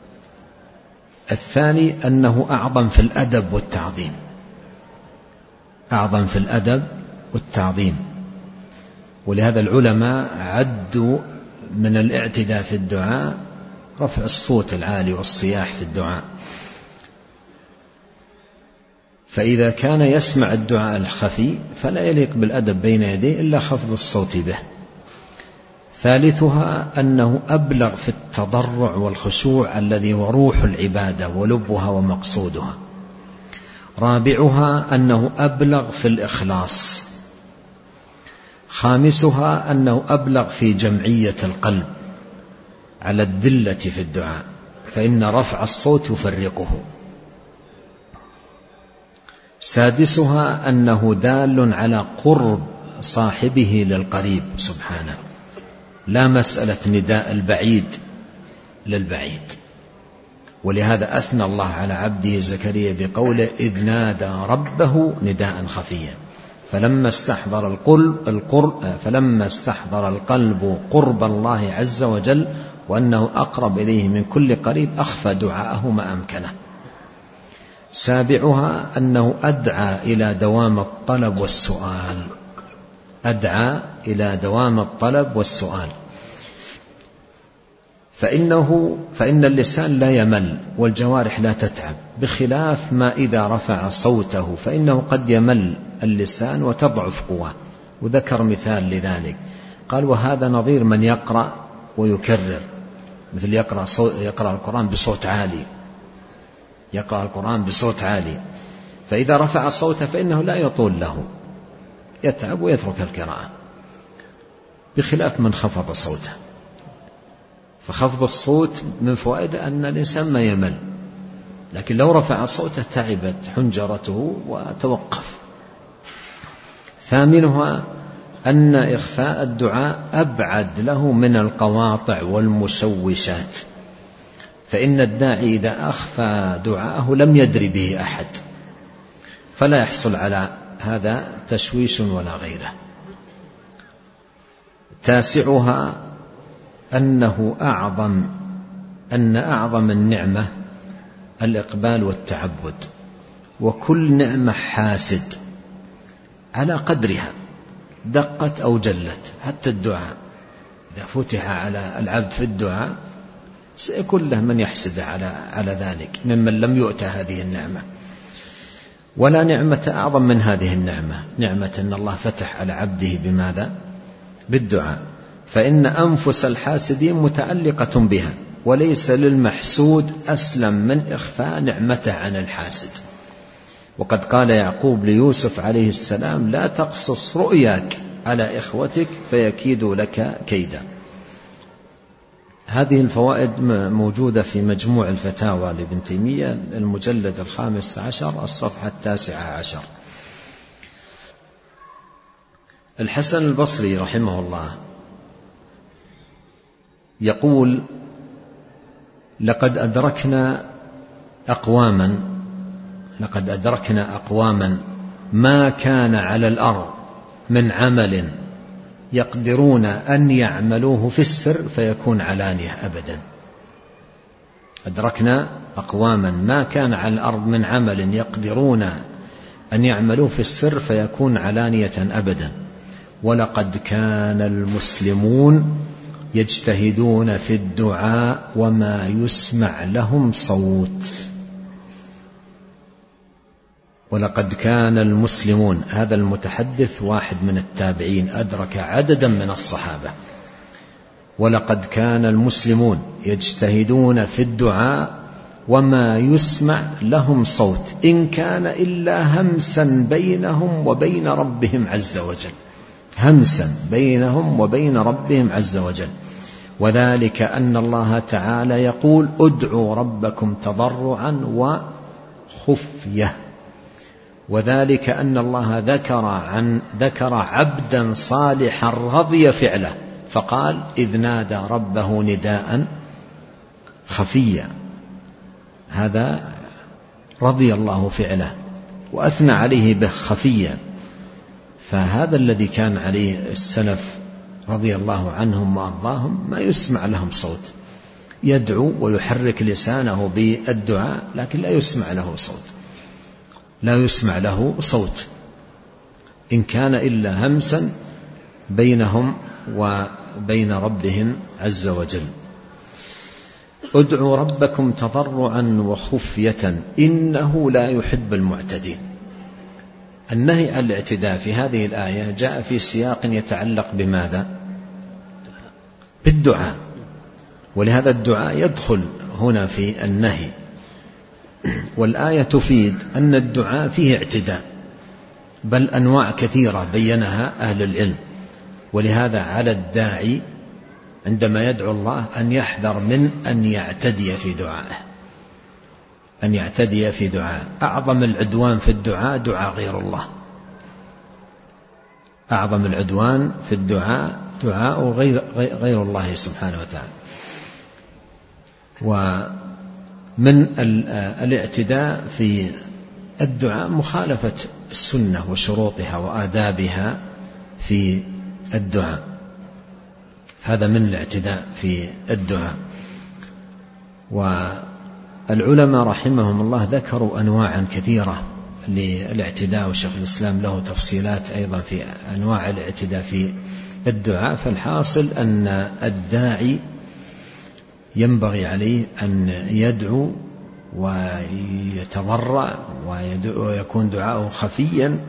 الثاني أنه أعظم في الأدب والتعظيم، أعظم في الأدب والتعظيم. ولهذا العلماء عدوا من الاعتداء في الدعاء رفع الصوت العالي والصياح في الدعاء، فإذا كان يسمع الدعاء الخفي فلا يليق بالأدب بين يديه إلا خفض الصوت به. ثالثها أنه أبلغ في التضرع والخشوع الذي هو روح العبادة ولبها ومقصودها. رابعها أنه أبلغ في الإخلاص. خامسها أنه أبلغ في جمعية القلب على الذلة في الدعاء، فإن رفع الصوت يفرقه. سادسها أنه دال على قرب صاحبه للقريب سبحانه، لا مسألة نداء البعيد للبعيد، ولهذا أثنى الله على عبده زكريا بقوله إذ نادى ربه نداء خفيا فلما استحضر القلب قرب الله عز وجل وأنه أقرب إليه من كل قريب أخفى دعاءه ما أمكنه. سابعها أنه أدعى إلى دوام الطلب والسؤال، أدعى إلى دوام الطلب والسؤال، فإن اللسان لا يمل والجوارح لا تتعب، بخلاف ما إذا رفع صوته فإنه قد يمل اللسان وتضعف قواه. وذكر مثال لذلك، قال وهذا نظير من يقرأ ويكرر، مثل يقرأ القرآن بصوت عالي، يقرأ القرآن بصوت عالي، فإذا رفع صوته فإنه لا يطول له، يتعب ويترك القراءة، بخلاف من خفض صوته. فخفض الصوت من فوائده أن الإنسان ما يمل، لكن لو رفع صوته تعبت حنجرته وتوقف. ثامنها أن إخفاء الدعاء أبعد له من القواطع والمشوشات، فإن الداعي إذا أخفى دعاءه لم يدري به أحد، فلا يحصل على هذا تشويش ولا غيره. تاسعها أن أعظم النعمة الإقبال والتعبد، وكل نعمة حاسد على قدرها دقت أو جلت. حتى الدعاء إذا فتح على العبد في الدعاء سيكون له من يحسد على ذلك ممن لم يؤت هذه النعمة. ولا نعمة أعظم من هذه النعمة، نعمة أن الله فتح على عبده بماذا؟ بالدعاء، فإن أنفس الحاسدين متعلقة بها، وليس للمحسود أسلم من إخفاء نعمته عن الحاسد. وقد قال يعقوب ليوسف عليه السلام لا تقصص رؤياك على إخوتك فيكيدوا لك كيدا. هذه الفوائد موجودة في مجموع الفتاوى لابن تيمية المجلد 15 الصفحة 19. الحسن البصري رحمه الله يقول لقد أدركنا أقواما ما كان على الأرض من عمل يقدرون أن يعملوه في السر فيكون علانية أبدا. أدركنا أقواما ما كان على الأرض من عمل يقدرون أن يعملوه في السر فيكون علانية أبدا. ولقد كان المسلمون يجتهدون في الدعاء وما يسمع لهم صوت. ولقد كان المسلمون، هذا المتحدث واحد من التابعين أدرك عددا من الصحابة. ولقد كان المسلمون يجتهدون في الدعاء وما يسمع لهم صوت إن كان إلا همسا بينهم وبين ربهم عز وجل، همسا بينهم وبين ربهم عز وجل. وذلك أن الله تعالى يقول ادعوا ربكم تضرعا وخفية. وذلك أن الله ذكر عبدا صالحا رضي فعله فقال إذ نادى ربه نداء خفيا، هذا رضي الله فعله وأثنى عليه به خفيا. فهذا الذي كان عليه السلف رضي الله عنهم وأرضاهم ما يسمع لهم صوت، يدعو ويحرك لسانه بالدعاء لكن لا يسمع له صوت إن كان إلا همسا بينهم وبين ربهم عز وجل. ادعوا ربكم تضرعا وخفية إنه لا يحب المعتدين. النهي عن الاعتداء في هذه الآية جاء في سياق يتعلق بماذا؟ بالدعاء، ولهذا الدعاء يدخل هنا في النهي. والآية تفيد أن الدعاء فيه اعتداء، بل أنواع كثيرة بينها أهل العلم. ولهذا على الداعي عندما يدعو الله أن يحذر من أن يعتدي في دعائه، أعظم العدوان في الدعاء دعاء غير الله، أعظم العدوان في الدعاء دعاء غير الله سبحانه وتعالى. من الاعتداء في الدعاء مخالفة السنة وشروطها وآدابها في الدعاء، هذا من الاعتداء في الدعاء. والعلماء رحمهم الله ذكروا أنواعا كثيرة للاعتداء، وشيخ الإسلام له تفصيلات أيضا في أنواع الاعتداء في الدعاء. فالحاصل أن الداعي ينبغي عليه أن يدعو ويتضرع ويكون دعاءه خفيا،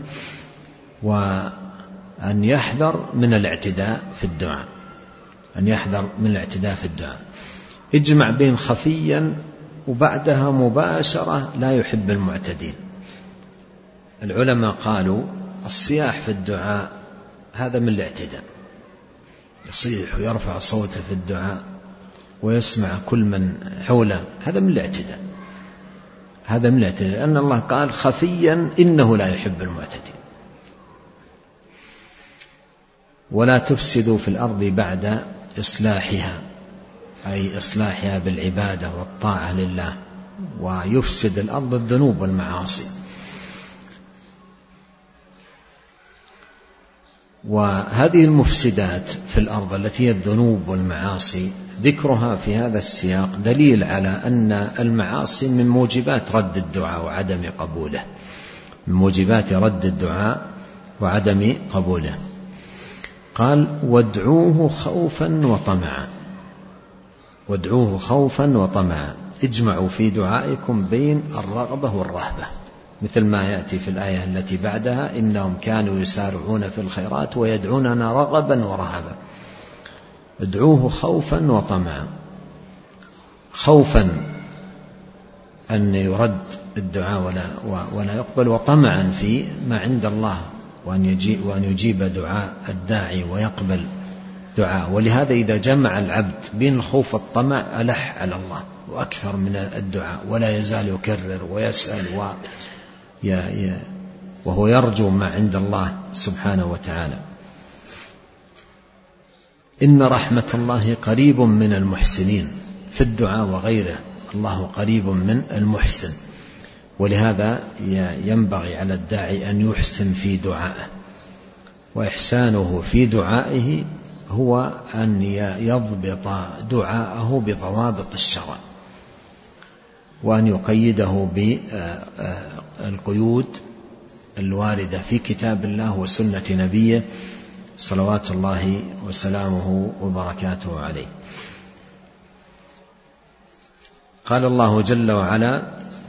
وأن يحذر من الاعتداء في الدعاء، أن يحذر من الاعتداء في الدعاء. اجمع بين خفيا وبعدها مباشرة لا يحب المعتدين. العلماء قالوا الصياح في الدعاء هذا من الاعتداء، يصيح ويرفع صوته في الدعاء ويسمع كل من حوله، هذا من الاعتداء، هذا من الاعتداء، لأن الله قال خفيا إنه لا يحب المعتدين. ولا تفسدوا في الأرض بعد إصلاحها، أي إصلاحها بالعبادة والطاعة لله، ويفسد الأرض الذنوب والمعاصي. وهذه المفسدات في الأرض التي هي الذنوب والمعاصي ذكرها في هذا السياق دليل على أن المعاصي من موجبات رد الدعاء وعدم قبوله، من موجبات رد الدعاء وعدم قبوله. قال وادعوه خوفا وطمعا، وادعوه خوفا وطمعا، اجمعوا في دعائكم بين الرغبة والرهبة، مثل ما يأتي في الآية التي بعدها إنهم كانوا يسارعون في الخيرات ويدعوننا رغبا ورهبا. ادعوه خوفا وطمعا، خوفا أن يرد الدعاء ولا يقبل، وطمعا في ما عند الله وأن يجيب دعاء الداعي ويقبل دعاء. ولهذا إذا جمع العبد بين الخوف والطمع ألح على الله وأكثر من الدعاء، ولا يزال يكرر ويسأل وهو يرجو ما عند الله سبحانه وتعالى. إن رحمة الله قريب من المحسنين، في الدعاء وغيره الله قريب من المحسن. ولهذا ينبغي على الداعي أن يحسن في دعائه، وإحسانه في دعائه هو أن يضبط دعاءه بضوابط الشرع، وأن يقيده بالقيود الواردة في كتاب الله وسنة نبيه صلوات الله وسلامه وبركاته عليه. قال الله جل وعلا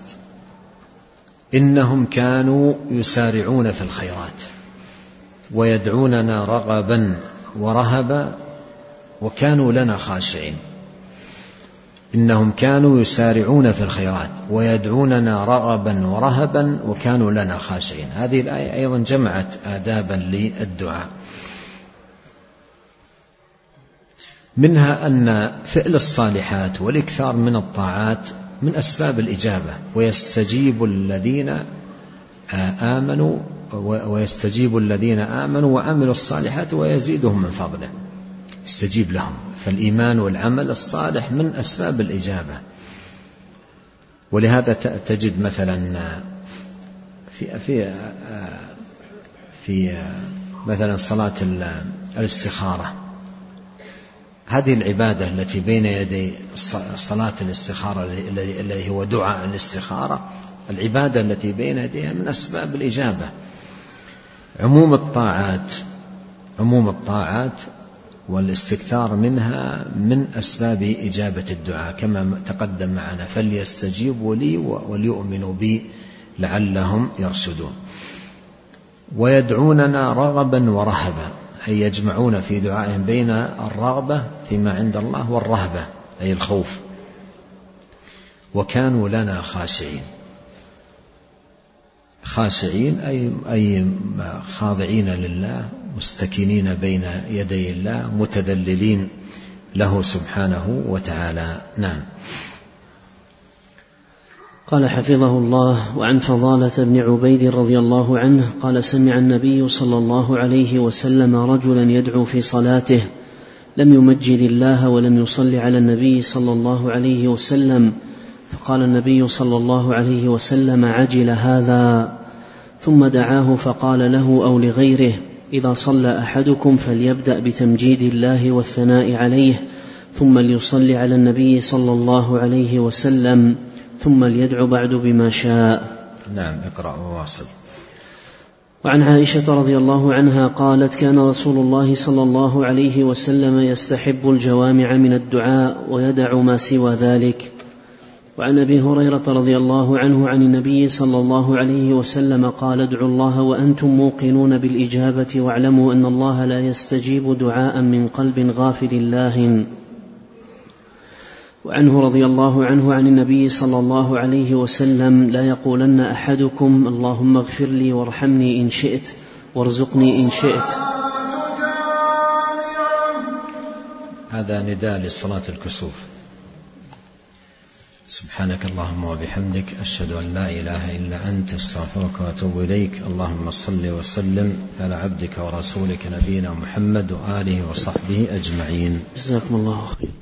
إنهم كانوا يسارعون في الخيرات ويدعوننا رغبا ورهبا وكانوا لنا خاشعين. إنهم كانوا يسارعون في الخيرات ويدعوننا رغبا ورهبا وكانوا لنا خاشعين. هذه الآية أيضا جمعت آدابا للدعاء، منها أن فعل الصالحات والإكثار من الطاعات من أسباب الإجابة، ويستجيب الذين آمنوا وعملوا الصالحات ويزيدهم من فضله، يستجيب لهم. فالإيمان والعمل الصالح من أسباب الإجابة. ولهذا تجد مثلا في مثلا صلاة الاستخارة، هذه العبادة التي بين يدي صلاة الاستخارة الذي هو دعاء الاستخارة، العبادة التي بين يديها من أسباب الإجابة. عموم الطاعات والاستكثار منها من أسباب إجابة الدعاء، كما تقدم معنا فليستجيبوا لي وليؤمنوا بي لعلهم يرشدون. ويدعوننا رغبا ورهبا، أي يجمعون في دعائهم بين الرغبة فيما عند الله والرهبة أي الخوف. وكانوا لنا خاشعين أي خاضعين لله، مستكينين بين يدي الله، متذللين له سبحانه وتعالى. نعم. قال حفظه الله: وعن فضالة بن عبيد رضي الله عنه قال: سمع النبي صلى الله عليه وسلم رجلا يدعو في صلاته لم يمجد الله ولم يصل على النبي صلى الله عليه وسلم، فقال النبي صلى الله عليه وسلم: عجل هذا. ثم دعاه فقال له أو لغيره: إذا صلى أحدكم فليبدأ بتمجيد الله والثناء عليه، ثم ليصلي على النبي صلى الله عليه وسلم، ثم ليدعو بعد بما شاء. نعم، اقرأ وواصل. وعن عائشة رضي الله عنها قالت: كان رسول الله صلى الله عليه وسلم يستحب الجوامع من الدعاء ويدع ما سوى ذلك. وعن أبي هريرة رضي الله عنه عن النبي صلى الله عليه وسلم قال: ادعوا الله وأنتم موقنون بالإجابة، واعلموا أن الله لا يستجيب دعاء من قلب غافل لاهٍ. وعنه رضي الله عنه عن النبي صلى الله عليه وسلم: لا يقولن أحدكم: اللهم اغفر لي وارحمني إن شئت وارزقني إن شئت. هذا نداء لصلاة الكسوف. سبحانك اللهم وبحمدك، أشهد أن لا إله إلا أنت، استغفرك وأتوب إليك. اللهم صل وسلم على عبدك ورسولك نبينا محمد وآله وصحبه أجمعين. جزاكم الله خير.